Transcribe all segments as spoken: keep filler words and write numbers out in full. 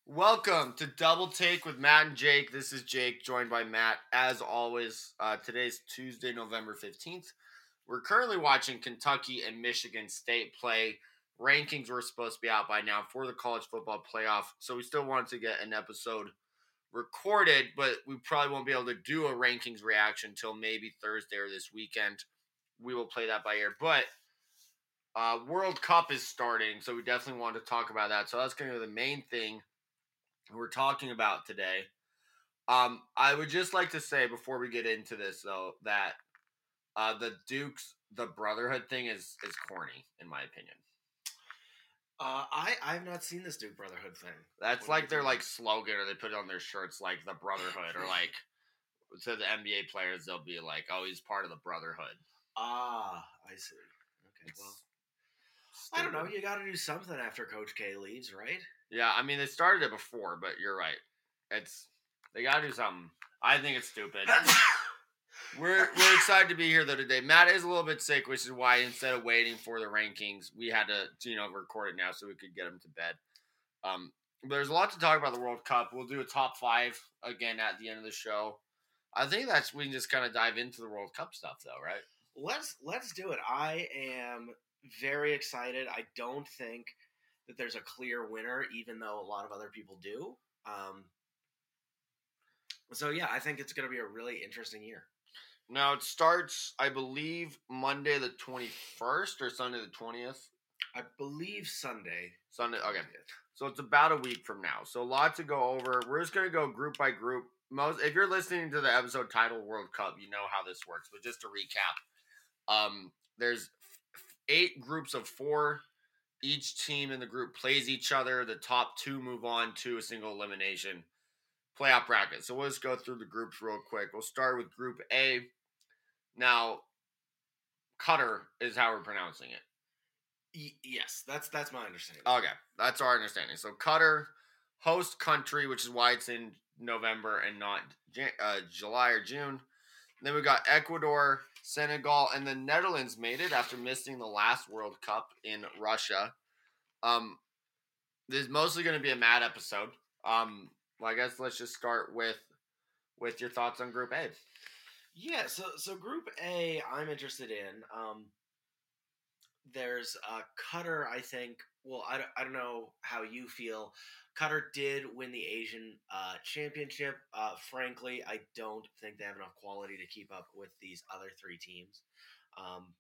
Welcome to Double Take with Matt and Jake. This is Jake, joined by Matt. As always, uh, today's Tuesday, November fifteenth. We're currently watching Kentucky and Michigan State play. Rankings were supposed to be out by now for the college football playoff, so we still wanted to get an episode recorded, but we probably won't be able to do a rankings reaction until maybe Thursday or this weekend. We will play that by ear, but uh, World Cup is starting, so we definitely want to talk about that. So that's going to be the main thing we're talking about today. Um, I would just like to say before we get into this, though, that uh, the Dukes, the brotherhood thing is is corny, in my opinion. Uh, I I've not seen this Duke Brotherhood thing. That's like their like slogan, or they put it on their shirts, like the brotherhood, or like to the N B A players, they'll be like, "Oh, he's part of the brotherhood." Ah, I see. Okay, It's well, stupid. I don't know. You got to do something after Coach K leaves, right? Yeah, I mean they started it before, but you're right. It's they got to do something. I think it's stupid. We're we're excited to be here though today. Matt is a little bit sick, which is why instead of waiting for the rankings, we had to you know record it now so we could get him to bed. Um, but there's a lot to talk about the World Cup. We'll do a top five again at the end of the show. I think that's we can just kind of dive into the World Cup stuff though, right? Let's let's do it. I am very excited. I don't think that there's a clear winner, even though a lot of other people do. Um, so yeah, I think it's going to be a really interesting year. Now it starts, I believe, Monday the twenty-first or Sunday the twentieth. I believe Sunday. Sunday, okay. So it's about a week from now. So a lot to go over. We're just gonna go group by group. Most, if you're listening to the episode titled World Cup, you know how this works. But just to recap, um, there's eight groups of four. Each team in the group plays each other. The top two move on to a single elimination playoff bracket. So we'll just go through the groups real quick. We'll start with Group A. Now, Qatar is how we're pronouncing it. Y- yes, that's that's my understanding. Okay, that's our understanding. So Qatar, host country, which is why it's in November and not uh, July or June. And then we got Ecuador, Senegal, and the Netherlands made it after missing the last World Cup in Russia. Um, this is mostly going to be a mad episode. Um, well, I guess let's just start with with your thoughts on Group A. Yeah, so so Group A, I'm interested in. Um, there's uh, Qatar, I think. Well, I, I don't know how you feel. Qatar did win the Asian uh, Championship. Uh, frankly, I don't think they have enough quality to keep up with these other three teams. Um,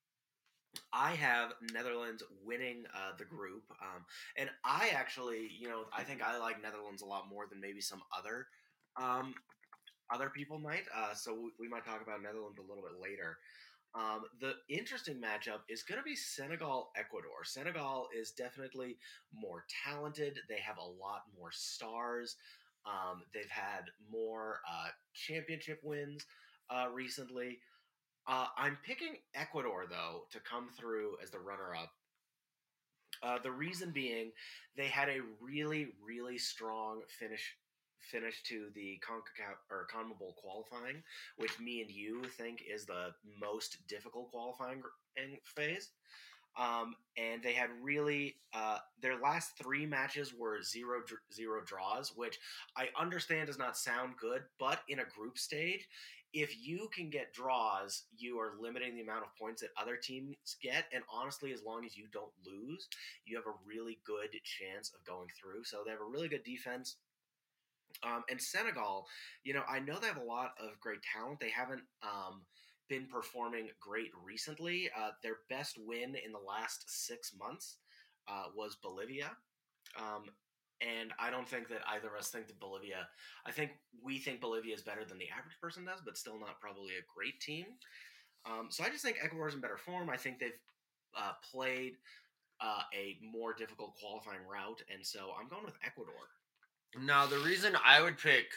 I have Netherlands winning uh, the group, um, and I actually, you know, I think I like Netherlands a lot more than maybe some other um, other people might. Uh, so we, we might talk about Netherlands a little bit later. Um, the interesting matchup is going to be Senegal Ecuador. Senegal is definitely more talented. They have a lot more stars. Um, they've had more uh, championship wins uh, recently. Uh, I'm picking Ecuador, though, to come through as the runner up. Uh, the reason being, they had a really, really strong finish finish to the CONCACAF or CONMEBOL qualifying, which me and you think is the most difficult qualifying phase. Um, and they had really uh, their last three matches were zero zero draws, which I understand does not sound good, but in a group stage, if you can get draws, you are limiting the amount of points that other teams get. And honestly, as long as you don't lose, you have a really good chance of going through. So they have a really good defense. Um, and Senegal, you know, I know they have a lot of great talent. They haven't um, been performing great recently. Uh, their best win in the last six months uh, was Bolivia. Um, and I don't think that either of us think that Bolivia, I think we think Bolivia is better than the average person does, but still not probably a great team. Um, so I just think Ecuador's in better form. I think they've uh, played uh, a more difficult qualifying route. And so I'm going with Ecuador. Now, the reason I would pick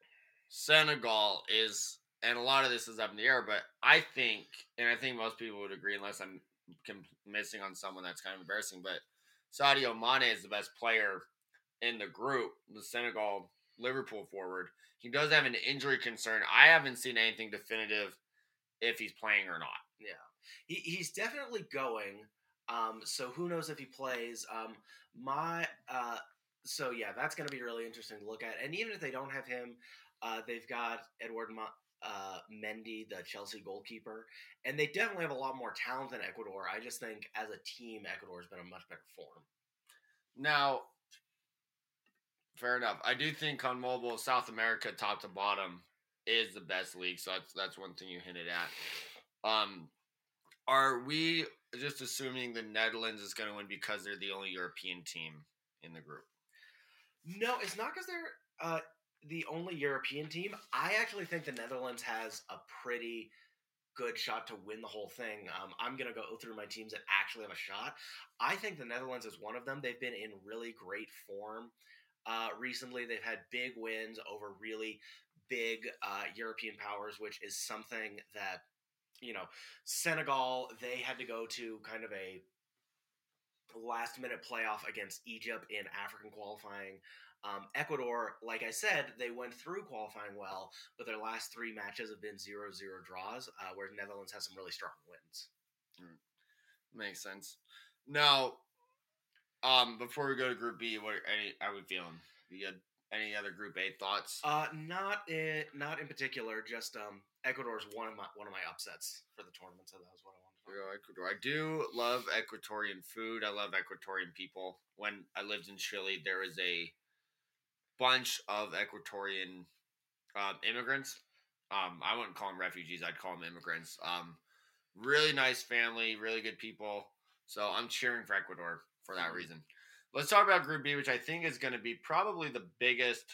Senegal is, and a lot of this is up in the air, but I think, and I think most people would agree, unless I'm missing on someone that's kind of embarrassing, but Sadio Mane is the best player in the group, the Senegal Liverpool forward. He does have an injury concern. I haven't seen anything definitive if he's playing or not. Yeah, he, he's definitely going. Um, so who knows if he plays? Um, my uh, so yeah, that's going to be really interesting to look at. And even if they don't have him, uh, they've got Edward Mo- uh, Mendy, the Chelsea goalkeeper, and they definitely have a lot more talent than Ecuador. I just think as a team, Ecuador's been in much better form. Now, fair enough. I do think CONMEBOL South America, top to bottom, is the best league. So that's that's one thing you hinted at. Um, are we just assuming the Netherlands is going to win because they're the only European team in the group? No, it's not because they're uh, the only European team. I actually think the Netherlands has a pretty good shot to win the whole thing. Um, I'm going to go through my teams that actually have a shot. I think the Netherlands is one of them. They've been in really great form uh, recently. They've had big wins over really big uh, European powers, which is something that, you know, Senegal, they had to go to kind of a last minute playoff against Egypt in African qualifying. Um, Ecuador, like I said, they went through qualifying well, but their last three matches have been zero zero draws, uh, where Netherlands has some really strong wins. Mm, makes sense. Now, um, before we go to Group B, what any are we feeling? You had any other Group A thoughts? Uh, not in not in particular. Just um, Ecuador's one of my one of my upsets for the tournament, so that was what I wanted to talk about. Ecuador. I do love Ecuadorian food. I love Ecuadorian people. When I lived in Chile, there was a bunch of Ecuadorian um, immigrants. Um, I wouldn't call them refugees. I'd call them immigrants. Um, really nice family, really good people. So I'm cheering for Ecuador for that mm-hmm. reason. Let's talk about Group B, which I think is going to be probably the biggest,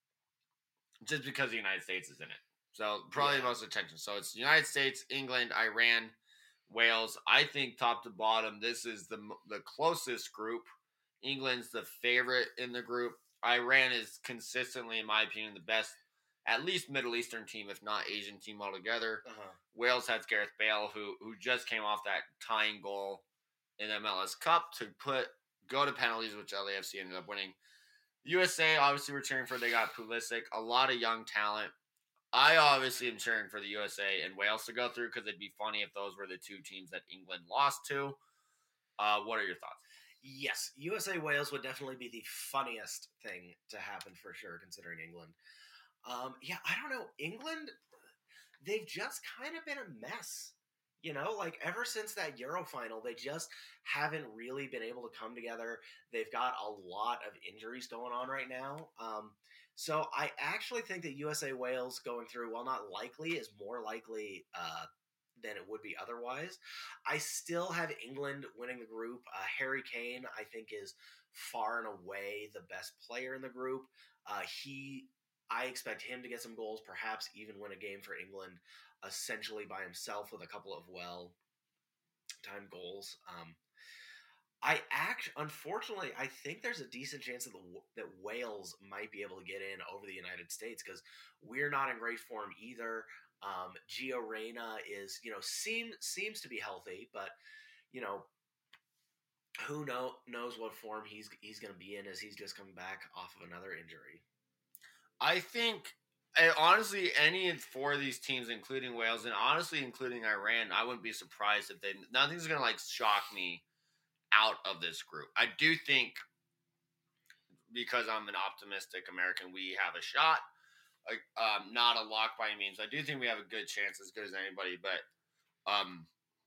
just because the United States is in it. So probably yeah. the most attention. So it's the United States, England, Iran, Wales. I think top to bottom, this is the the closest group. England's the favorite in the group. Iran is consistently, in my opinion, the best, at least Middle Eastern team, if not Asian team altogether. Uh-huh. Wales has Gareth Bale, who who just came off that tying goal in the M L S Cup to put go to penalties, which L A F C ended up winning. U S A, obviously, we're cheering for. They got Pulisic, a lot of young talent. I obviously am cheering for the U S A and Wales to go through because it'd be funny if those were the two teams that England lost to. Uh, what are your thoughts? Yes, U S A Wales would definitely be the funniest thing to happen for sure, considering England. Um, yeah, I don't know. England, they've just kind of been a mess. You know, like ever since that Euro final, they just haven't really been able to come together. They've got a lot of injuries going on right now. Um, so I actually think that U S A Wales going through, while not likely, is more likely uh, than it would be otherwise. I still have England winning the group. Uh, Harry Kane, I think, is far and away the best player in the group. Uh, he, I expect him to get some goals, perhaps even win a game for England, essentially by himself with a couple of well-timed goals. Um, I act, unfortunately, I think there's a decent chance that, the, that Wales might be able to get in over the United States because we're not in great form either. Um, Gio Reyna is, you know, seem, seems to be healthy, but, you know, who know, knows what form he's he's going to be in as he's just coming back off of another injury. I think, honestly, any four of these teams, including Wales and honestly including Iran, I wouldn't be surprised if they, nothing's going to, like, shock me out of this group. I do think, because I'm an optimistic American, we have a shot. Like, um, not a lock by any means. I do think we have a good chance, as good as anybody, but um,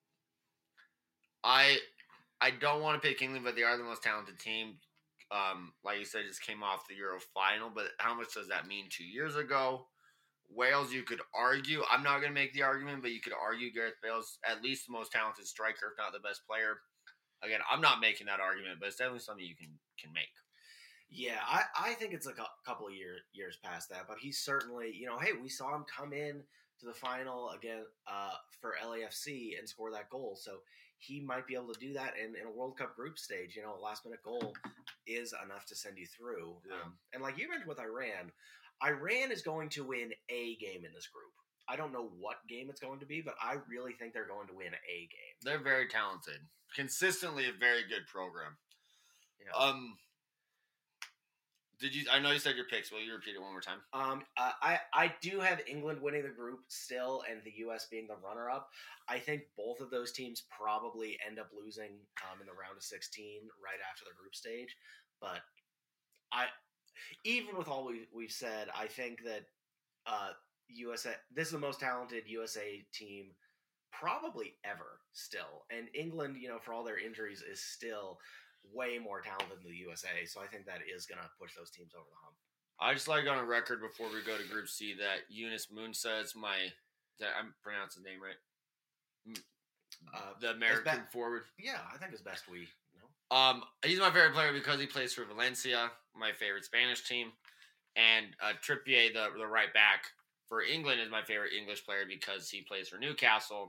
I I don't want to pick England, but they are the most talented team. Um, like you said, just came off the Euro final, but how much does that mean two years ago? Wales, you could argue. I'm not going to make the argument, but you could argue Gareth Bale's at least the most talented striker, if not the best player. Again, I'm not making that argument, but it's definitely something you can can make. Yeah, I, I think it's a couple of year, years past that, but he's certainly, you know, hey, we saw him come in to the final again uh, for L A F C and score that goal. So he might be able to do that in, in a World Cup group stage. You know, a last minute goal is enough to send you through. Yeah. Um, and like you mentioned with Iran, Iran is going to win a game in this group. I don't know what game it's going to be, but I really think they're going to win a game. They're very talented. Consistently a very good program. Yeah. Um, did you? I know you said your picks. Will you repeat it one more time? Um, uh, I I do have England winning the group still, and the U S being the runner-up. I think both of those teams probably end up losing um, in the round of sixteen right after the group stage. But I even with all we we've said, I think that uh, U S A this is the most talented U S A team probably ever still, and England, you know, for all their injuries, is still way more talented than the U S A. So I think that is going to push those teams over the hump. I just like on a record before we go to Group C that Yunus Musa is my. That I'm pronouncing his name right. Uh, the American be- forward. Yeah, I think as best we know. Um, he's my favorite player because he plays for Valencia, my favorite Spanish team, and uh, Trippier, the the right back for England, is my favorite English player because he plays for Newcastle.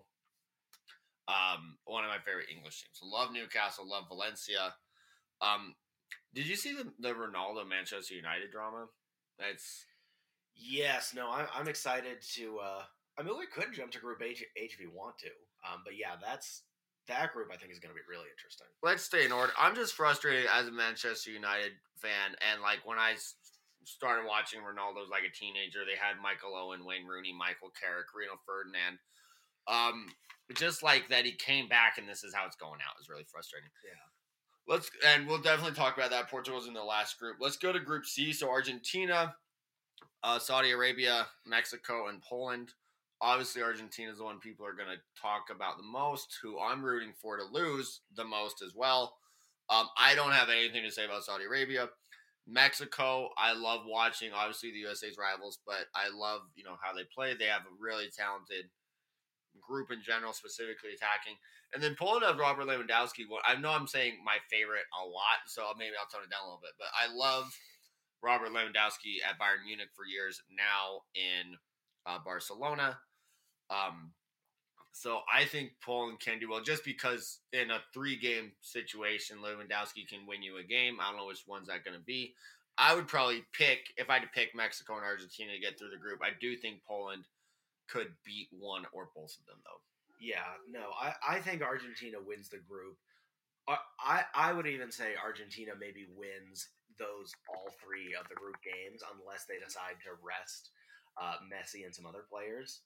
Um, one of my favorite English teams. Love Newcastle, love Valencia. Um, did you see the the Ronaldo Manchester United drama? That's yes, no, I'm I'm excited to. Uh, I mean, we could jump to Group H, H if you want to. Um, but yeah, that's that group. I think is going to be really interesting. Let's stay in order. I'm just frustrated as a Manchester United fan, and like when I started watching Ronaldo as like a teenager, they had Michael Owen, Wayne Rooney, Michael Carrick, Rio Ferdinand. Um, just like that, he came back, and this is how it's going out. Is really frustrating. Yeah. Let's and we'll definitely talk about that. Portugal's in the last group. Let's go to Group C. So Argentina, uh, Saudi Arabia, Mexico, and Poland. Obviously, Argentina is the one people are going to talk about the most, who I'm rooting for to lose the most as well. Um, I don't have anything to say about Saudi Arabia. Mexico, I love watching, obviously, the U S A's rivals, but I love, you know, how they play. They have a really talented group in general, specifically attacking. And then Poland has Robert Lewandowski. Well, I know I'm saying my favorite a lot, so maybe I'll tone it down a little bit. But I love Robert Lewandowski at Bayern Munich for years, now in uh, Barcelona. Um, so I think Poland can do well just because in a three-game situation, Lewandowski can win you a game. I don't know which one's that going to be. I would probably pick, if I had to pick Mexico and Argentina to get through the group, I do think Poland could beat one or both of them, though. Yeah, no, I, I think Argentina wins the group. I, I I would even say Argentina maybe wins those all three of the group games unless they decide to rest uh, Messi and some other players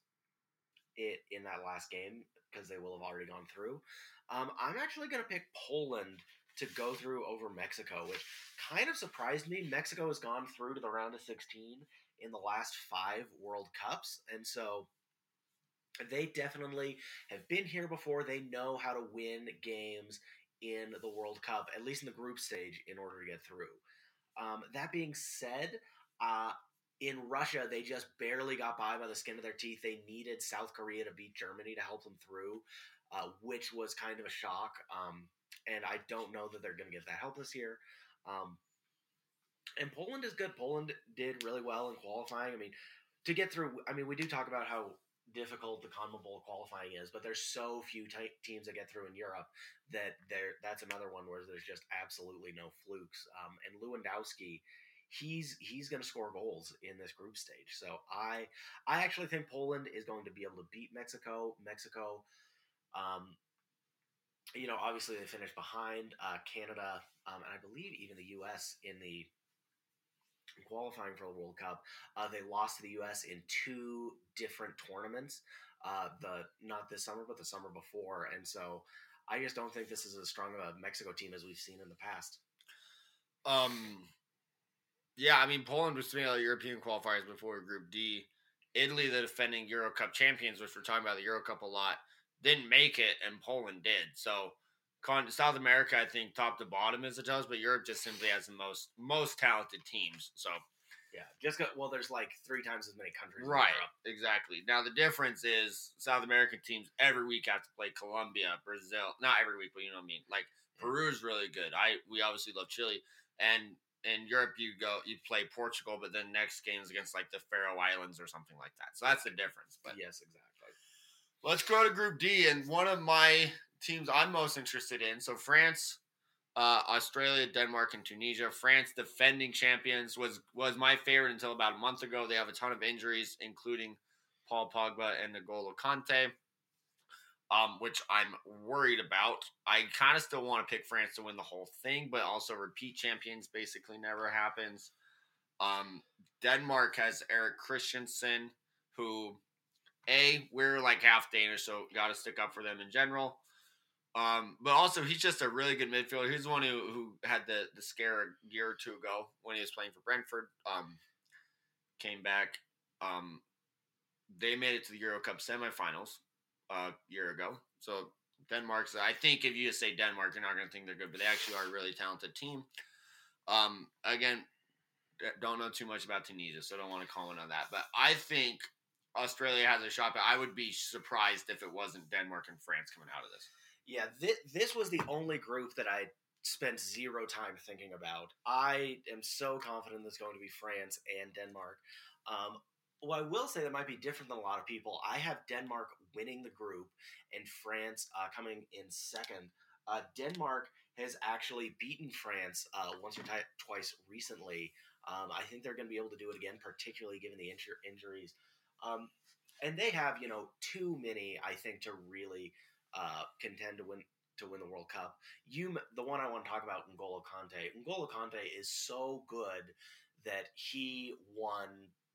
it in that last game because they will have already gone through. Um, I'm actually going to pick Poland to go through over Mexico, which kind of surprised me. Mexico has gone through to the round of sixteen in the last five World Cups, and so they definitely have been here before. They know how to win games in the World Cup, at least in the group stage, in order to get through. Um, that being said, uh, in Russia, they just barely got by by the skin of their teeth. They needed South Korea to beat Germany to help them through, uh, which was kind of a shock. Um, and I don't know that they're going to get that help this year. Um, and Poland is good. Poland did really well in qualifying. I mean, to get through, I mean, we do talk about how difficult the CONMEBOL qualifying is, but there's so few t- teams that get through in Europe that there that's another one where there's just absolutely no flukes. Um, and Lewandowski, he's he's going to score goals in this group stage. So I I actually think Poland is going to be able to beat Mexico. Mexico, um, you know, obviously they finished behind uh, Canada, um, and I believe even the U S in the qualifying for the World Cup. Uh, they lost to the U S in two different tournaments. Uh, the not this summer, but the summer before, and so I just don't think this is as strong of a Mexico team as we've seen in the past. Um, yeah, I mean Poland was made out of European qualifiers before Group D. Italy, the defending Euro Cup champions, which we're talking about the Euro Cup a lot, didn't make it, and Poland did. So, South America, I think, top to bottom is a tough, but Europe just simply has the most most talented teams. So. Yeah, just go, well, there's like three times as many countries. Right, exactly. Now the difference is South American teams every week have to play Colombia, Brazil. Not every week, but you know what I mean. Like Peru's really good. I we obviously love Chile, and in Europe you go you play Portugal, but then next game is against like the Faroe Islands or something like that. So that's the difference. But yes, exactly. Let's go to Group D, and one of my teams I'm most interested in. So France. Uh, Australia, Denmark, and Tunisia. France, defending champions, was was my favorite until about a month ago. They have a ton of injuries, including Paul Pogba and N'Golo Kante, um, which I'm worried about. I kind of still want to pick France to win the whole thing, but also repeat champions basically never happens. Um, Denmark has Erik Christensen, who, A, we're like half Danish, so got to stick up for them in general. Um, but also he's just a really good midfielder. He's the one who, who had the, the scare a year or two ago when he was playing for Brentford. Um, came back. Um, they made it to the Euro Cup semifinals uh, a year ago. So Denmark's, I think if you just say Denmark, you're not going to think they're good, but they actually are a really talented team. Um, again, don't know too much about Tunisia, so I don't want to comment on that. But I think Australia has a shot, but I would be surprised if it wasn't Denmark and France coming out of this. Yeah, this, this was the only group that I spent zero time thinking about. I am so confident it's going to be France and Denmark. Um, well, I will say that might be different than a lot of people. I have Denmark winning the group and France uh, coming in second. Uh, Denmark has actually beaten France uh, once or t- twice recently. Um, I think they're going to be able to do it again, particularly given the injur- injuries. Um, and they have, you know, too many, I think, to really uh, contend to win to win the World Cup. You, the one I want to talk about, N'Golo Kante. N'Golo Kante is so good that he won.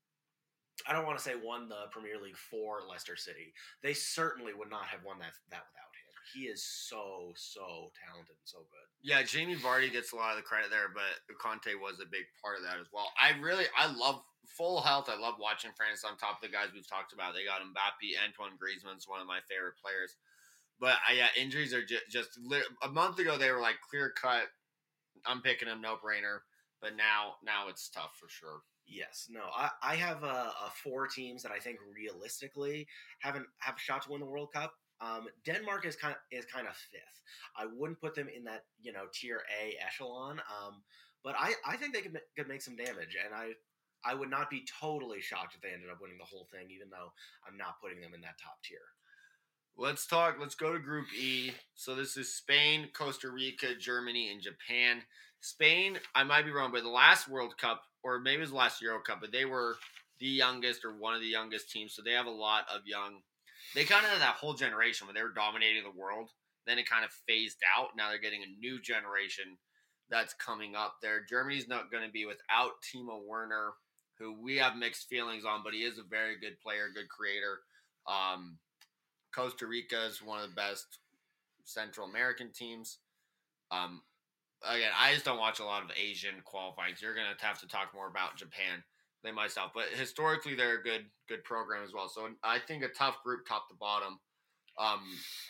I don't want to say won the Premier League for Leicester City. They certainly would not have won that that without him. He is so so talented and so good. Yeah, Jamie Vardy gets a lot of the credit there, but Conte was a big part of that as well. I really, I love full health. I love watching France on top of the guys we've talked about. They got Mbappe, Antoine Griezmann's one of my favorite players. But uh, yeah, injuries are just, just a month ago they were like clear cut. I'm picking him, no brainer. But now, now it's tough for sure. Yes, no, I, I have a, a four teams that I think realistically haven't have a shot to win the World Cup. Um, Denmark is kind of is kind of fifth. I wouldn't put them in that you know tier A echelon, um, but I, I think they could could make some damage, and I I would not be totally shocked if they ended up winning the whole thing, even though I'm not putting them in that top tier. Let's talk. Let's go to Group E. So this is Spain, Costa Rica, Germany, and Japan. Spain, I might be wrong, but the last World Cup, or maybe it was the last Euro Cup, but they were the youngest or one of the youngest teams. So they have a lot of young. They kind of had that whole generation when they were dominating the world. Then it kind of phased out. Now they're getting a new generation that's coming up there. Germany's not going to be without Timo Werner, who we have mixed feelings on, but he is a very good player, good creator. Um, Costa Rica is one of the best Central American teams. Um, again, I just don't watch a lot of Asian qualifying. So you're going to have to talk more about Japan than myself. But historically, they're a good good program as well. So I think a tough group, top to bottom. Um,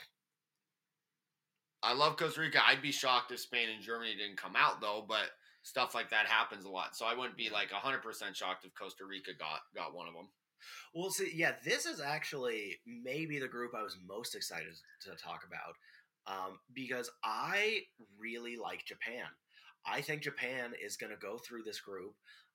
I love Costa Rica. I'd be shocked if Spain and Germany didn't come out, though. But stuff like that happens a lot. So I wouldn't be like one hundred percent shocked if Costa Rica got, got one of them. Well, see, yeah, this is actually maybe the group I was most excited to talk about um, because I really like Japan. I think Japan is going to go through this group,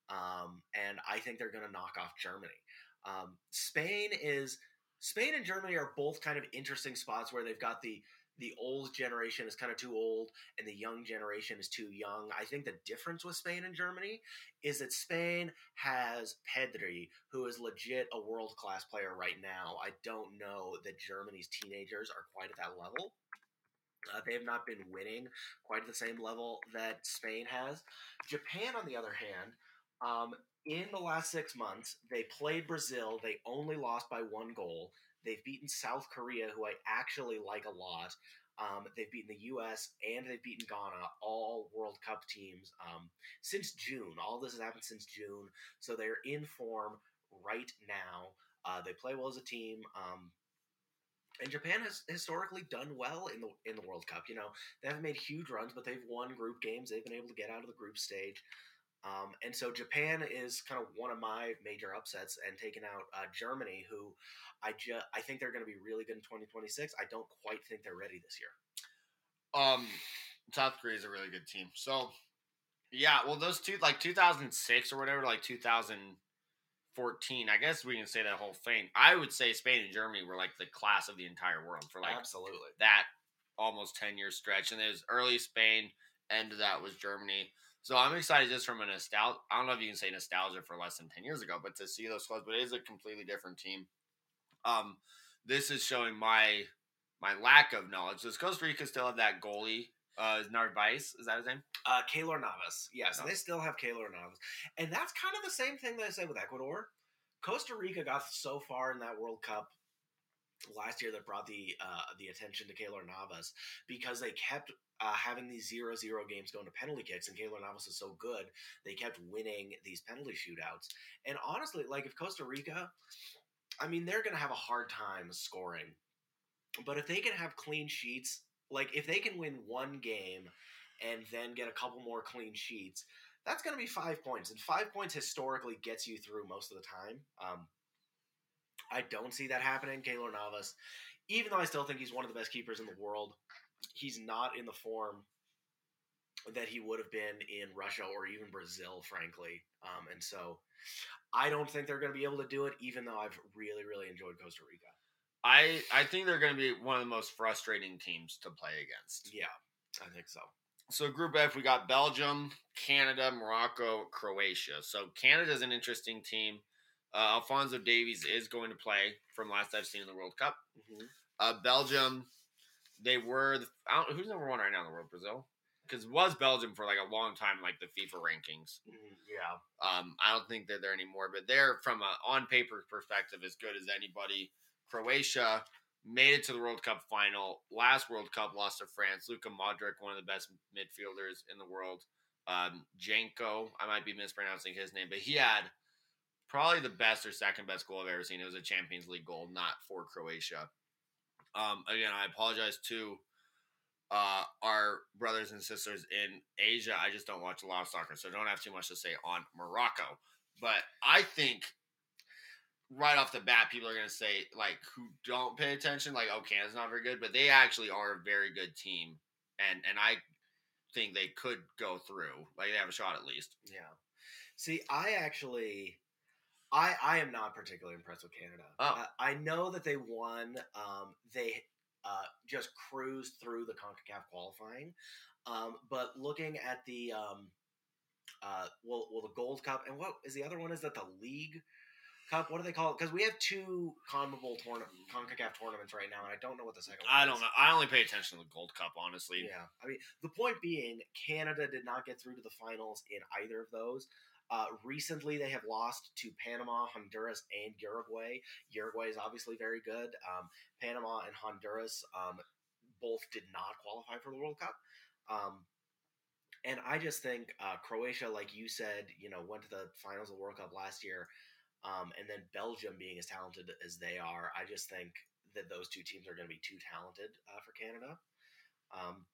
um, and I think they're going to knock off Germany. Um, Spain is Spain and Germany are both kind of interesting spots where they've got the the old generation is kind of too old and the young generation is too young. I think the difference with Spain and Germany is that Spain has Pedri, who is legit a world-class player right now. I don't know that Germany's teenagers are quite at that level. Uh, they have not been winning quite at the same level that Spain has. Japan, on the other hand, um, in the last six months, they played Brazil. They only lost by one goal. They've beaten South Korea, who I actually like a lot. Um, they've beaten the U S and they've beaten Ghana, all World Cup teams um, since June. All this has happened since June, so they're in form right now. Uh, they play well as a team. Um, and Japan has historically done well in the in the World Cup. You know, they haven't made huge runs, but they've won group games. They've been able to get out of the group stage. Um, and so Japan is kind of one of my major upsets and taking out uh, Germany, who I just I think they're going to be really good in twenty twenty-six. I don't quite think they're ready this year. Um, South Korea is a really good team. So, yeah, well, those two, like two thousand six or whatever, like two thousand fourteen, I guess we can say that whole thing. I would say Spain and Germany were like the class of the entire world for like absolutely that almost ten year stretch. And there's early Spain, end of that was Germany. So I'm excited just from a nostalgia. I don't know if you can say nostalgia for less than ten years ago, but to see those clubs, but it is a completely different team. Um, this is showing my my lack of knowledge. Does Costa Rica still have that goalie? Uh, is Narvaez? Is that his name? Uh, Keylor Navas. Yes, no. They still have Keylor Navas. And that's kind of the same thing that I said with Ecuador. Costa Rica got so far in that World Cup last year that brought the uh, the attention to Keylor Navas because they kept uh, having these zero zero games going to penalty kicks, and Keylor Navas is so good, they kept winning these penalty shootouts. And honestly, like if Costa Rica, I mean, they're going to have a hard time scoring. But if they can have clean sheets, like if they can win one game and then get a couple more clean sheets, that's going to be five points. And five points historically gets you through most of the time. Um, I don't see that happening. Keylor Navas, even though I still think he's one of the best keepers in the world, he's not in the form that he would have been in Russia or even Brazil, frankly. Um, and so I don't think they're going to be able to do it, even though I've really, really enjoyed Costa Rica. I, I think they're going to be one of the most frustrating teams to play against. Yeah, I think so. So Group F, we got Belgium, Canada, Morocco, Croatia. So Canada's an interesting team. Uh, Alphonso Davies is going to play from last I've seen in the World Cup. Mm-hmm. Uh, Belgium, they were the, I don't, who's number one right now in the world? Brazil, because it was Belgium for like a long time, like the FIFA rankings. Mm-hmm. Yeah. Um, I don't think they're there anymore, but they're from a on paper perspective as good as anybody. Croatia made it to the World Cup final. Last World Cup lost to France. Luka Modric, one of the best midfielders in the world. Um, Janko, I might be mispronouncing his name, but he had probably the best or second best goal I've ever seen. It was a Champions League goal, not for Croatia. Um, again, I apologize to uh, our brothers and sisters in Asia. I just don't watch a lot of soccer, so I don't have too much to say on Morocco. But I think right off the bat, people are going to say, like, who don't pay attention, like, oh, Canada's not very good, but they actually are a very good team, and and I think they could go through. Like, they have a shot at least. Yeah. See, I actually, I I am not particularly impressed with Canada. Oh. Uh, I know that they won. Um, they uh, just cruised through the CONCACAF qualifying, um, but looking at the um, uh, well, well, the Gold Cup, and what is the other one? Is that the League Cup? What do they call it? Because we have two CONMEBOL tournament, CONCACAF tournaments right now, and I don't know what the second one I is. don't know. I only pay attention to the Gold Cup, honestly. Yeah. I mean, the point being, Canada did not get through to the finals in either of those. Uh, recently, they have lost to Panama, Honduras, and Uruguay. Uruguay is obviously very good. Um, Panama and Honduras um, both did not qualify for the World Cup. Um, and I just think uh, Croatia, like you said, you know, went to the finals of the World Cup last year. Um, and then Belgium being as talented as they are, I just think that those two teams are going to be too talented uh, for Canada. Um,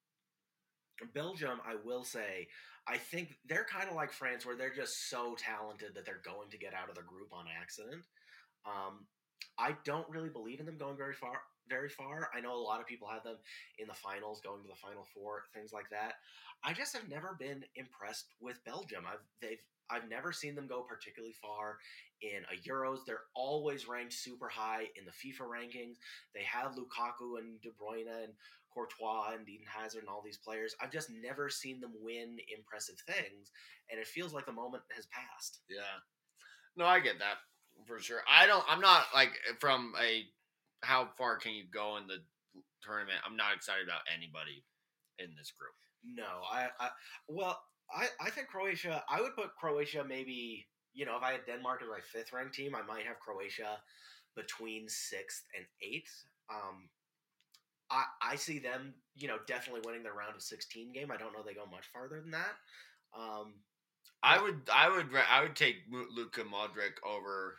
Belgium, I will say, I think they're kind of like France, where they're just so talented that they're going to get out of the group on accident. Um, I don't really believe in them going very far. Very far. I know a lot of people have them in the finals, going to the Final Four, things like that. I just have never been impressed with Belgium. I've they've I've never seen them go particularly far in a Euros. They're always ranked super high in the FIFA rankings. They have Lukaku and De Bruyne and Courtois and Eden Hazard and all these players. I've just never seen them win impressive things, and it feels like the moment has passed. Yeah. No, I get that for sure. I don't. I'm not like from a how far can you go in the tournament. I'm not excited about anybody in this group. No, I, I well, I, I think Croatia. I would put Croatia maybe. You know, if I had Denmark as my fifth ranked team, I might have Croatia between sixth and eighth. Um, I I see them, you know, definitely winning their round of sixteen game. I don't know they go much farther than that. Um, I would, I would, I would take Luka Modric over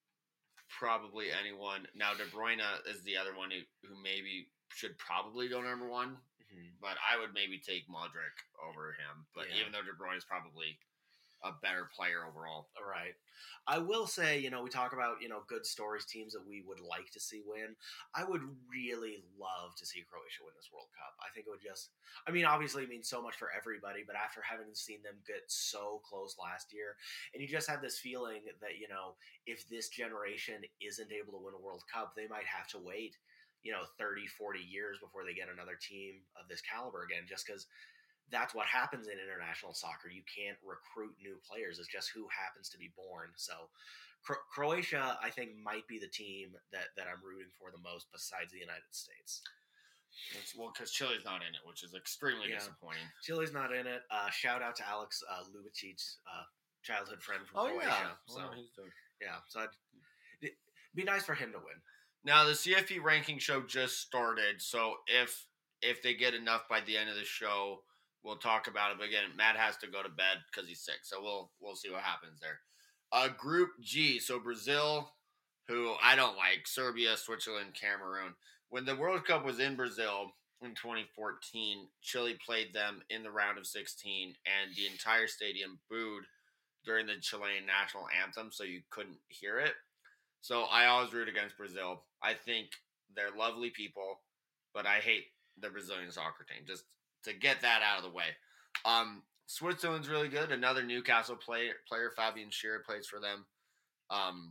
probably anyone. Now De Bruyne is the other one who, who maybe should probably go number one, mm-hmm. but I would maybe take Modric over him. But yeah. even though De Bruyne is probably a better player overall. All right. I will say, you know, we talk about, you know, good stories, teams that we would like to see win. I would really love to see Croatia win this World Cup. I think it would just, I mean, obviously it means so much for everybody, but after having seen them get so close last year, and you just have this feeling that, you know, if this generation isn't able to win a World Cup, they might have to wait, you know, thirty, forty years before they get another team of this caliber again, just because that's what happens in international soccer. You can't recruit new players. It's just who happens to be born. So Cro- Croatia, I think, might be the team that, that I'm rooting for the most besides the United States. It's, well, because Chile's not in it, which is extremely yeah. disappointing. Chile's not in it. Uh, shout out to Alex uh, Lubicic's uh, childhood friend from oh, Croatia. Yeah. So, well, he's doing. yeah, so I'd, it'd be nice for him to win. Now the C F P ranking show just started, so if if they get enough by the end of the show, we'll talk about it. But again, Matt has to go to bed because he's sick, so we'll we'll see what happens there. Uh, Group G, so Brazil, who I don't like, Serbia, Switzerland, Cameroon. When the World Cup was in Brazil in twenty fourteen, Chile played them in the round of sixteen, and the entire stadium booed during the Chilean national anthem, so you couldn't hear it. So I always root against Brazil. I think they're lovely people, but I hate the Brazilian soccer team. Just to get that out of the way. Um, Switzerland's really good. Another Newcastle player, player Fabian Schär plays for them. Um,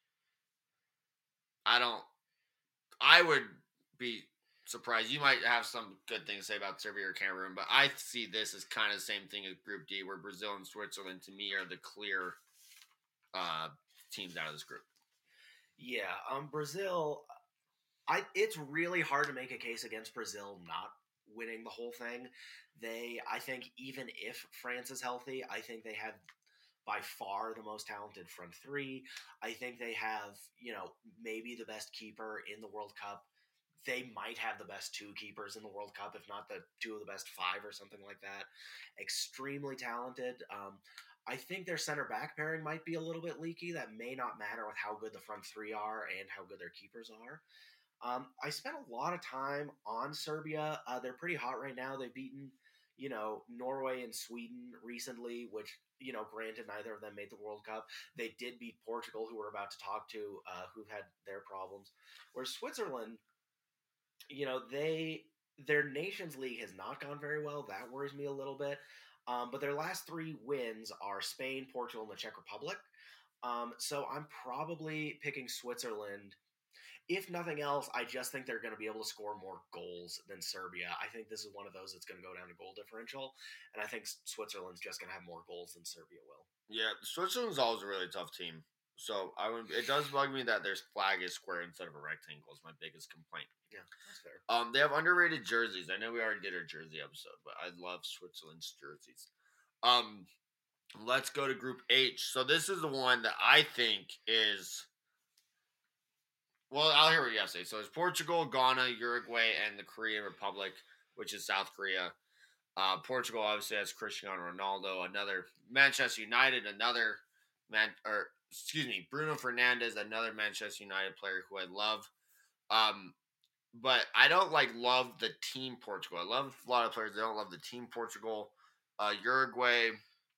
I don't. I would be surprised. You might have some good things to say about Serbia or Cameroon, but I see this as kind of the same thing as Group D, where Brazil and Switzerland, to me, are the clear uh, teams out of this group. Yeah, um, Brazil. I it's really hard to make a case against Brazil not winning the whole thing. They, I think, even if France is healthy, I think they have by far the most talented front three. I think they have, you know, maybe the best keeper in the World Cup. They might have the best two keepers in the World Cup, if not the two of the best five or something like that. Extremely talented. Um, I think their center back pairing might be a little bit leaky. That may not matter with how good the front three are and how good their keepers are. Um, I spent a lot of time on Serbia. Uh, they're pretty hot right now. They've beaten, you know, Norway and Sweden recently, which, you know, granted, neither of them made the World Cup. They did beat Portugal, who we're about to talk to, uh, who've had their problems. Whereas Switzerland, you know, they their Nations League has not gone very well. That worries me a little bit. Um, but their last three wins are Spain, Portugal, and the Czech Republic. Um, so I'm probably picking Switzerland. If nothing else, I just think they're going to be able to score more goals than Serbia. I think this is one of those that's going to go down to goal differential, and I think Switzerland's just going to have more goals than Serbia will. Yeah, Switzerland's always a really tough team. So I would. It does bug me that their flag is square instead of a rectangle. Is my biggest complaint. Yeah, that's fair. Um, they have underrated jerseys. I know we already did our jersey episode, but I love Switzerland's jerseys. Um, let's go to Group H. So this is the one that I think is. Well, I'll hear what you have to say. So it's Portugal, Ghana, Uruguay, and the Korean Republic, which is South Korea. Uh, Portugal obviously has Cristiano Ronaldo, another Manchester United, another man, or excuse me, Bruno Fernandes, another Manchester United player who I love. Um, but I don't like love the team Portugal. I love a lot of players. I don't love the team Portugal. Uh, Uruguay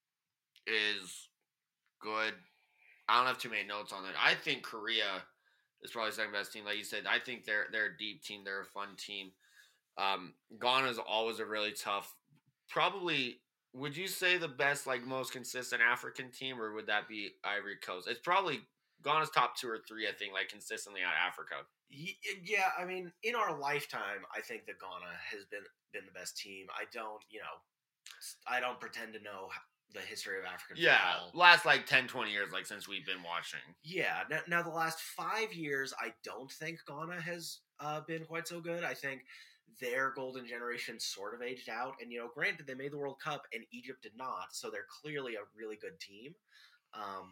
is good. I don't have too many notes on it. I think Korea is probably the second best team. Like you said, I think they're they're a deep team. They're a fun team. Um, Ghana is always a really tough. Probably, would you say the best, like most consistent African team, or would that be Ivory Coast? It's probably Ghana's top two or three. I think, like consistently out of Africa. Yeah, I mean, in our lifetime, I think that Ghana has been been the best team. I don't, you know, I don't pretend to know the history of African yeah, football. Yeah, last like ten, twenty years, like since we've been watching. Yeah, now, now the last five years, I don't think Ghana has uh, been quite so good. I think their golden generation sort of aged out. And, you know, granted, they made the World Cup and Egypt did not, so they're clearly a really good team. Um,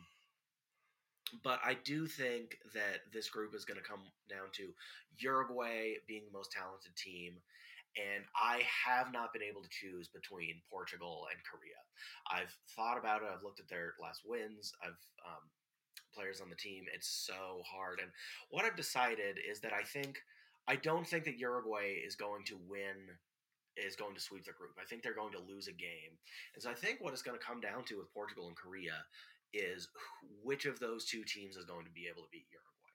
but I do think that this group is going to come down to Uruguay being the most talented team. And I have not been able to choose between Portugal and Korea. I've thought about it. I've looked at their last wins. I've um, players on the team. It's so hard. And what I've decided is that I think I don't think that Uruguay is going to win, is going to sweep the group. I think they're going to lose a game. And so I think what it's going to come down to with Portugal and Korea is which of those two teams is going to be able to beat Uruguay.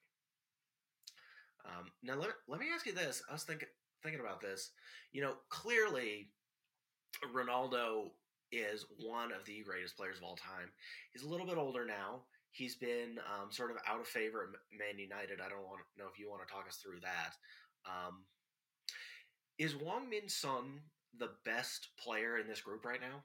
Um, now, let, let me ask you this. I was thinking thinking about this. You know, clearly Ronaldo is one of the greatest players of all time. He's a little bit older now. He's been um, sort of out of favor at Man United. I don't want to know if you want to talk us through that. Um, is Wang Min Sun the best player in this group right now?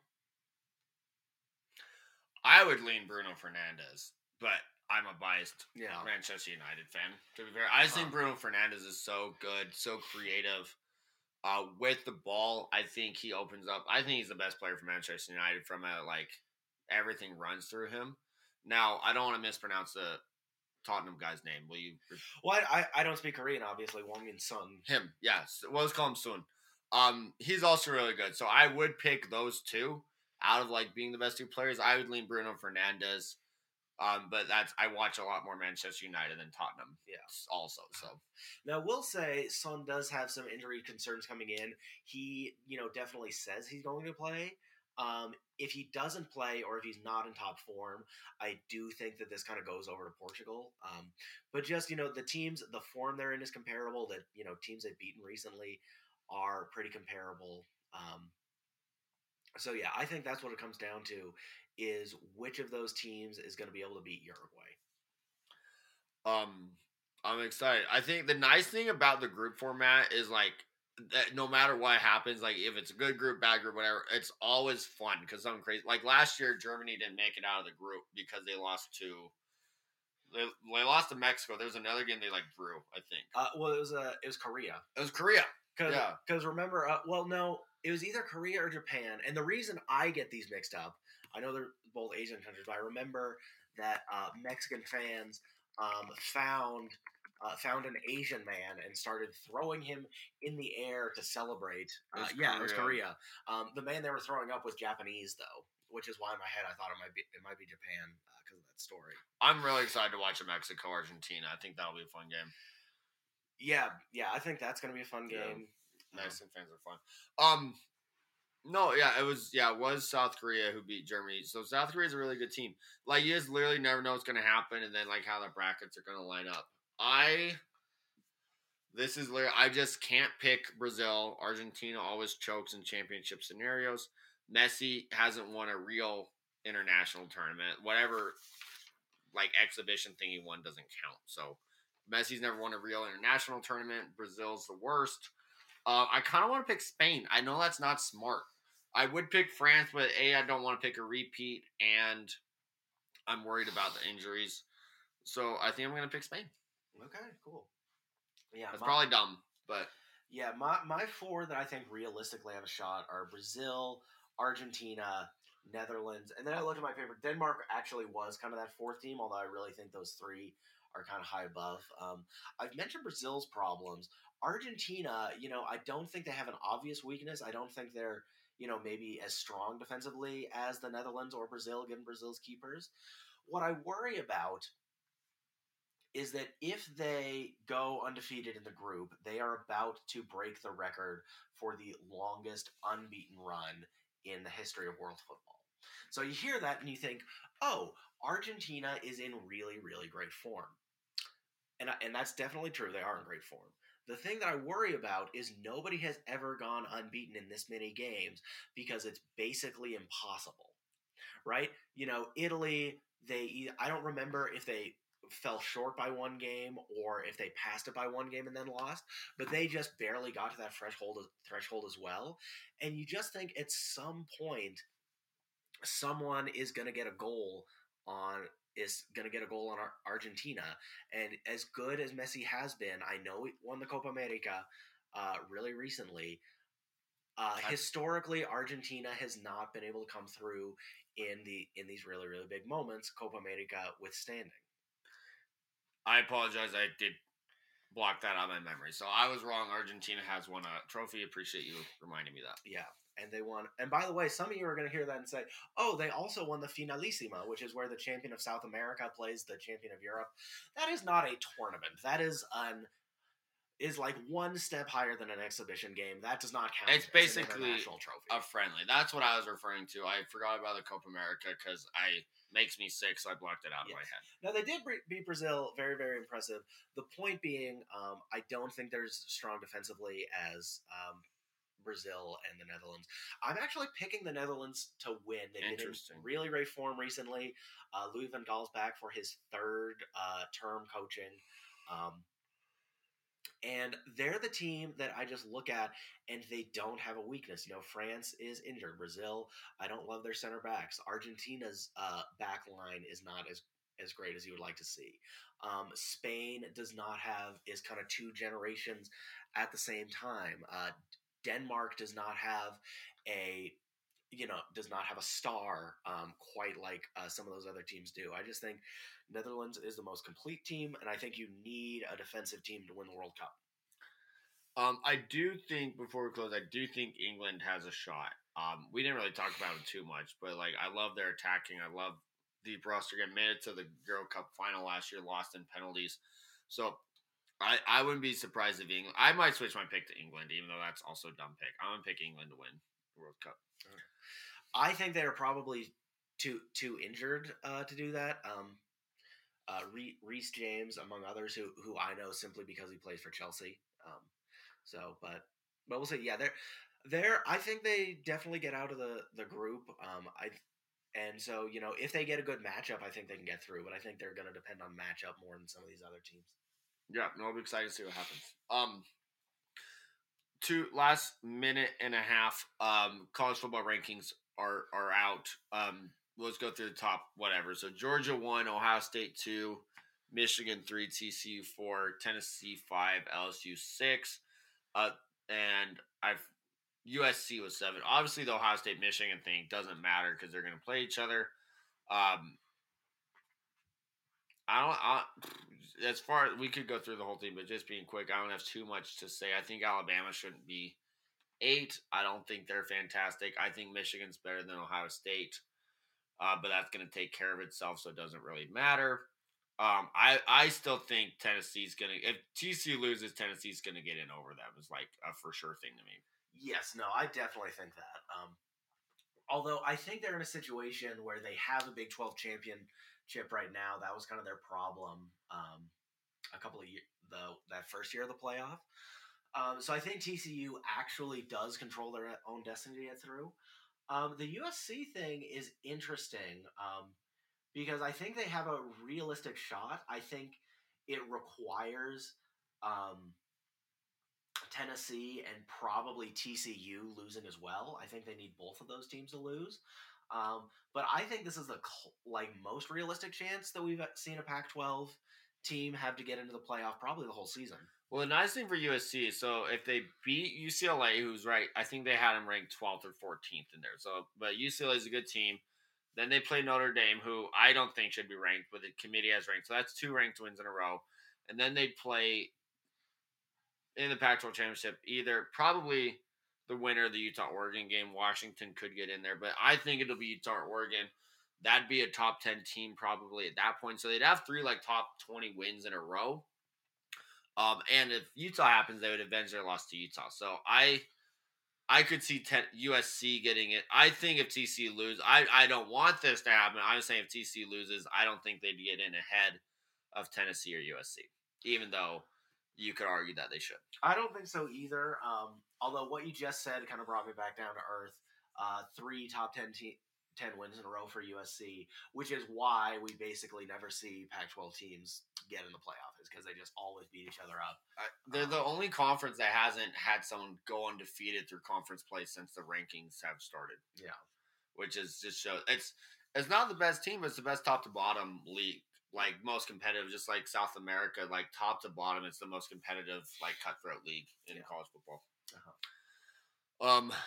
I would lean Bruno Fernandes, but I'm a biased yeah. Manchester United fan. To be fair, I just think Bruno Fernandes is so good, so creative. Uh, with the ball, I think he opens up. I think he's the best player for Manchester United from a, like, everything runs through him. Now, I don't want to mispronounce the Tottenham guy's name? Will you? Well, I, I, I don't speak Korean, obviously. Wong Min Sun. Him, yes. Well, let's call him Sun. Um, he's also really good. So I would pick those two out of like being the best two players. I would lean Bruno Fernandes. Um, but that's I watch a lot more Manchester United than Tottenham. Yeah. Also, so now we'll say Son does have some injury concerns coming in. He, you know, definitely says he's going to play. Um, if he doesn't play or if he's not in top form, I do think that this kind of goes over to Portugal. Um, but just, you know, the teams, the form they're in is comparable. That, you know, teams they've beaten recently are pretty comparable. Um, so yeah, I think that's what it comes down to is which of those teams is going to be able to beat Uruguay. Um, I'm excited. I think the nice thing about the group format is like that no matter what happens, like if it's a good group, bad group, whatever, it's always fun because something crazy. Like last year, Germany didn't make it out of the group because they lost to they, they lost to Mexico. There was another game they like drew, I think. Uh, well, it was uh, it was Korea. It was Korea. Cause, yeah. Because remember, uh, well, no, it was either Korea or Japan. And the reason I get these mixed up, I know they're both Asian countries, but I remember that uh, Mexican fans um, found uh, found an Asian man and started throwing him in the air to celebrate. Uh, it yeah, Korea. It was Korea. Um, the man they were throwing up was Japanese, though, which is why in my head I thought it might be it might be Japan because uh, of that story. I'm really excited to watch a Mexico Argentina. I think that'll be a fun game. Yeah, yeah, I think that's gonna be a fun game. Yeah. Mexican fans are fun. Um, no, yeah, it was yeah, it was South Korea who beat Germany. So South Korea is a really good team. Like you just literally never know what's gonna happen, and then like how the brackets are gonna line up. I this is literally I just can't pick Brazil. Argentina always chokes in championship scenarios. Messi hasn't won a real international tournament. Whatever like exhibition thing he won doesn't count. So Messi's never won a real international tournament. Brazil's the worst. Uh, I kind of want to pick Spain. I know that's not smart. I would pick France, but A, I don't want to pick a repeat, and I'm worried about the injuries. So I think I'm going to pick Spain. Okay, cool. Yeah, That's my, probably dumb, but... Yeah, my, my four that I think realistically have a shot are Brazil, Argentina, Netherlands, and then I looked at my paper. Denmark actually was kind of that fourth team, although I really think those three are kind of high above. Um, I've mentioned Brazil's problems. Argentina, you know, I don't think they have an obvious weakness. I don't think they're, you know, maybe as strong defensively as the Netherlands or Brazil, given Brazil's keepers. What I worry about is that if they go undefeated in the group, they are about to break the record for the longest unbeaten run in the history of world football. So you hear that and you think, oh, Argentina is in really, really great form. And, and that's definitely true. They are in great form. The thing that I worry about is nobody has ever gone unbeaten in this many games because it's basically impossible, right? You know, Italy, they I don't remember if they fell short by one game or if they passed it by one game and then lost, but they just barely got to that threshold threshold as well. And you just think at some point someone is going to get a goal on is going to get a goal on Argentina. And as good as Messi has been, I know he won the Copa America uh, really recently. Uh, historically, Argentina has not been able to come through in the in these really, really big moments, Copa America withstanding. I apologize. I did block that out of my memory. So I was wrong. Argentina has won a trophy. Appreciate you reminding me that. Yeah. And they won. And by the way, some of you are going to hear that and say, oh, they also won the Finalissima, which is where the champion of South America plays the champion of Europe. That is not a tournament. That is an is like one step higher than an exhibition game. That does not count. It's basically an trophy. A friendly. That's what I was referring to. I forgot about the Copa America because I makes me sick, so I blocked it out yes. of my head. Now, they did beat Brazil. Very, very impressive. The point being, um, I don't think they're as strong defensively as um, Brazil and the Netherlands. I'm actually picking the Netherlands to win. They've been in really great form recently. Uh, Louis van Gaal's back for his third uh, term coaching. Um, and they're the team that I just look at, and they don't have a weakness. You know, France is injured. Brazil, I don't love their center backs. Argentina's uh, back line is not as as great as you would like to see. Um, Spain does not have is kind of two generations at the same time. Uh, Denmark does not have a you know, does not have a star um, quite like uh, some of those other teams do. I just think Netherlands is the most complete team, and I think you need a defensive team to win the World Cup. Um, I do think before we close, I do think England has a shot. Um, we didn't really talk about it too much, but like I love their attacking. I love Deep roster. Get made it to the Euro Cup final last year, lost in penalties. So I, I wouldn't be surprised if England. I might switch my pick to England, even though that's also a dumb pick. I'm gonna pick England to win the World Cup. I think they're probably too too injured uh, to do that. Um, uh, Reece James, among others, who who I know simply because he plays for Chelsea. Um, so, but but we'll see. Yeah, they're they're. I think they definitely get out of the the group. Um, I and so you know if they get a good matchup, I think they can get through. But I think they're going to depend on matchup more than some of these other teams. Yeah, no, I'm excited to see what happens. Um, two last minute and a half. Um, college football rankings are are out. Um, let's go through the top whatever. So Georgia one, Ohio State two, Michigan three, T C U four, Tennessee five, L S U six. Uh, and I've U S C was seven. Obviously, the Ohio State Michigan thing doesn't matter because they're going to play each other. Um, I don't. I, as far we could go through the whole thing, but just being quick, I don't have too much to say. I think Alabama shouldn't be eight. I don't think they're fantastic. I think Michigan's better than Ohio State, uh, but that's going to take care of itself, so it doesn't really matter. Um, I I still think Tennessee's going to. If T C U loses, Tennessee's going to get in over them. Is like a for sure thing to me. Yes, no, I definitely think that. Um, although I think they're in a situation where they have a Big twelve championship right now. That was kind of their problem um, a couple of years, the that first year of the playoff. Um, so I think T C U actually does control their own destiny to get through. Um, the U S C thing is interesting um, because I think they have a realistic shot. I think it requires um, Tennessee and probably T C U losing as well. I think they need both of those teams to lose. Um, but I think this is the like most realistic chance that we've seen a Pac twelve team have to get into the playoff probably the whole season. Well, the nice thing for U S C is so if they beat U C L A, who's right, I think they had them ranked twelfth or fourteenth in there. So, but U C L A is a good team. Then they play Notre Dame, who I don't think should be ranked, but the committee has ranked. So that's two ranked wins in a row. And then they play in the Pac twelve championship, either probably the winner of the Utah-Oregon game. Washington could get in there, but I think it'll be Utah-Oregon. That'd be a top ten team probably at that point. So they'd have three like top twenty wins in a row. Um, and if Utah happens, they would avenge their loss to Utah. So I I could see ten, U S C getting it. I think if T C U loses, I, I don't want this to happen. I'm saying if T C U loses, I don't think they'd get in ahead of Tennessee or U S C, even though you could argue that they should. I don't think so either. Um, although what you just said kind of brought me back down to earth. Uh, three top ten, te- ten wins in a row for U S C, which is why we basically never see Pac twelve teams get in the playoff, is because they just always beat each other up. Uh, they're um, the only conference that hasn't had someone go undefeated through conference play since the rankings have started. Yeah. Which is just shows it's it's not the best team, but it's the best top to bottom league. Like most competitive, just like South America, like top to bottom, it's the most competitive, like cutthroat league in yeah. college football. Uh-huh. Um,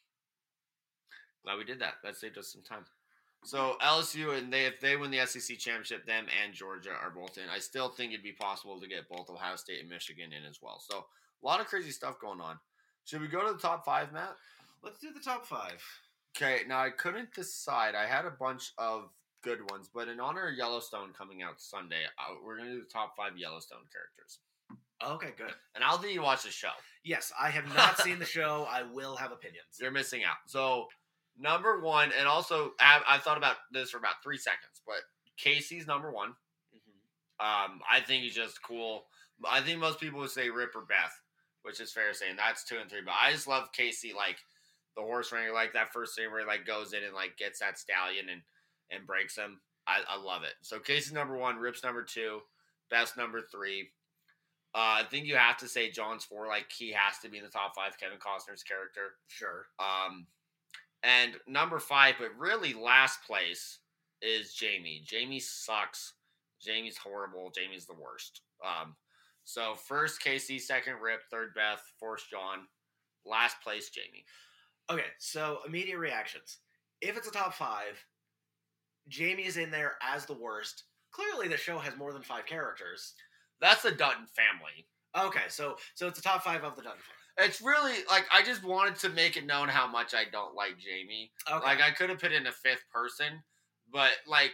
glad we did that. That saved us some time. So L S U and they, if they win the S E C championship, them and Georgia are both in. I still think it'd be possible to get both Ohio State and Michigan in as well. So a lot of crazy stuff going on. Should we go to the top five, Matt? Let's do the top five. Okay. Now I couldn't decide. I had a bunch of good ones, but in honor of Yellowstone coming out Sunday, uh, we're going to do the top five Yellowstone characters. Okay, good. And I'll think you watch the show. Yes, I have not seen the show. I will have opinions. You're missing out. So, number one, and also I've, I've thought about this for about three seconds, but Casey's number one. Mm-hmm. Um, I think he's just cool. I think most people would say Rip or Beth, which is fair saying. That's two and three. But I just love Casey, like the horse wrangler, like that first scene where he like goes in and like gets that stallion and and breaks him. I, I love it. So Casey's number one, Rip's number two, Beth's number three. Uh, I think you have to say John's four. Like he has to be in the top five. Kevin Costner's character, sure. Um, and number five, but really last place is Jamie. Jamie sucks. Jamie's horrible. Jamie's the worst. Um, so first Casey, second Rip, third Beth, fourth John, last place Jamie. Okay, so immediate reactions. If it's a top five, Jamie is in there as the worst. Clearly, the show has more than five characters. That's the Dutton family. Okay, so so it's a top five of the Dutton family. It's really, like, I just wanted to make it known how much I don't like Jamie. Okay. Like, I could have put in a fifth person, but, like,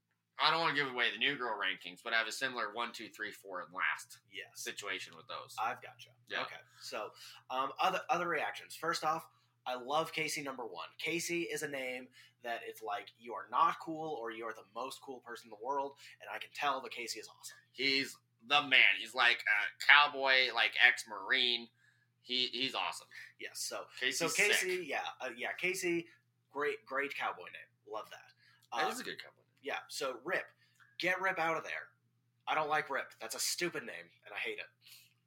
I don't want to give away the New Girl rankings, but I have a similar one, two, three, four, and last Yes. situation with those. I've got you. Yeah. Okay, so um, other other reactions. First off, I love Casey number one. Casey is a name that it's like you are not cool or you are the most cool person in the world, and I can tell that Casey is awesome. He's the man. He's like a cowboy, like ex-Marine. He he's awesome. Yes. So Casey's so Casey, sick. yeah, uh, yeah, Casey, great great cowboy name. Love that. That Uh, is a good cowboy. yeah. So Rip, get Rip out of there. I don't like Rip. That's a stupid name, and I hate it.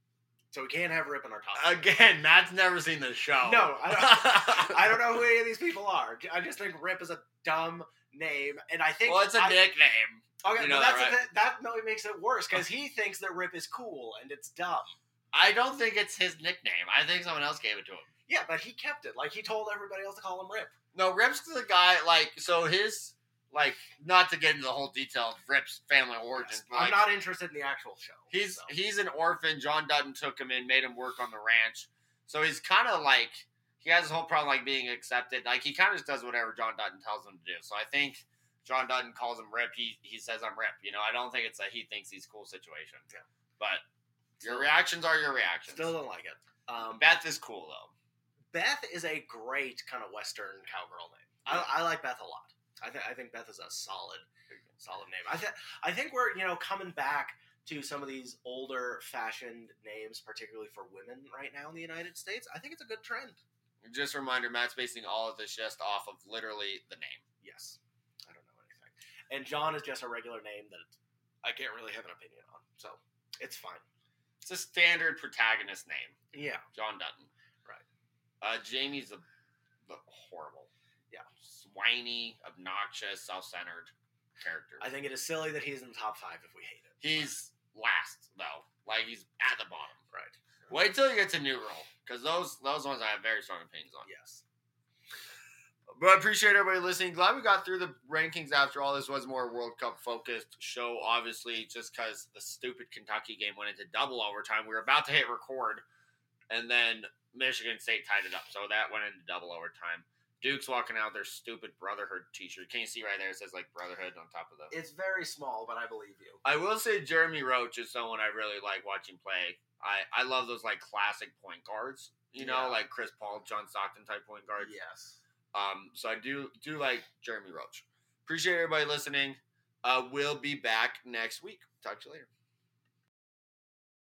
So we can't have Rip in our top. five. Again, Matt's never seen the show. No, I don't, I don't know who any of these people are. I just think Rip is a dumb name, and I think Well, it's a I, nickname. Okay, You know but that's that, the right? thi- that really makes it worse because he thinks that Rip is cool and it's dumb. I don't think it's his nickname. I think someone else gave it to him. Yeah, but he kept it. Like he told everybody else to call him Rip. No, Rip's the guy, like, so his, like, not to get into the whole detail of Rip's family origins, but, I'm like, not interested in the actual show. he's so. he's an orphan. John Dutton took him in, made him work on the ranch. So he's kind of like, he has this whole problem, like, being accepted. Like, he kind of just does whatever John Dutton tells him to do. So I think John Dutton calls him Rip. He he says, I'm Rip. You know, I don't think it's a he thinks he's cool situation. Yeah. But your reactions are your reactions. Still don't like it. Um, Beth is cool, though. Beth is a great kind of Western cowgirl name. I, I like Beth a lot. I think I think Beth is a solid, solid name. I think I think we're you know coming back to some of these older fashioned names, particularly for women right now in the United States. I think it's a good trend. Just a reminder, Matt's basing all of this just off of literally the name. Yes, I don't know anything. And John is just a regular name that I can't really have an opinion on, so it's fine. It's a standard protagonist name. Yeah, John Dutton. Right. Uh, Jamie's a, a horrible. Yeah. Whiny, obnoxious, self-centered character. I think it is silly that he's in the top five if we hate it. He's last, though. Like, he's at the bottom. Right. Wait till you get to New Girl, because those those ones I have very strong opinions on. Yes. But I appreciate everybody listening. Glad we got through the rankings after all. This was more World Cup focused show, obviously, just because the stupid Kentucky game went into double overtime. We were about to hit record, and then Michigan State tied it up, so that went into double overtime. Duke's walking out their stupid Brotherhood t-shirt. Can you see right there? It says, like, Brotherhood on top of the... It's very small, but I believe you. I will say Jeremy Roach is someone I really like watching play. I, I love those, like, classic point guards, you know, Yeah. like Chris Paul, John Stockton type point guards. Yes. Um, so I do do like Jeremy Roach. Appreciate everybody listening. Uh, we'll be back next week. Talk to you later.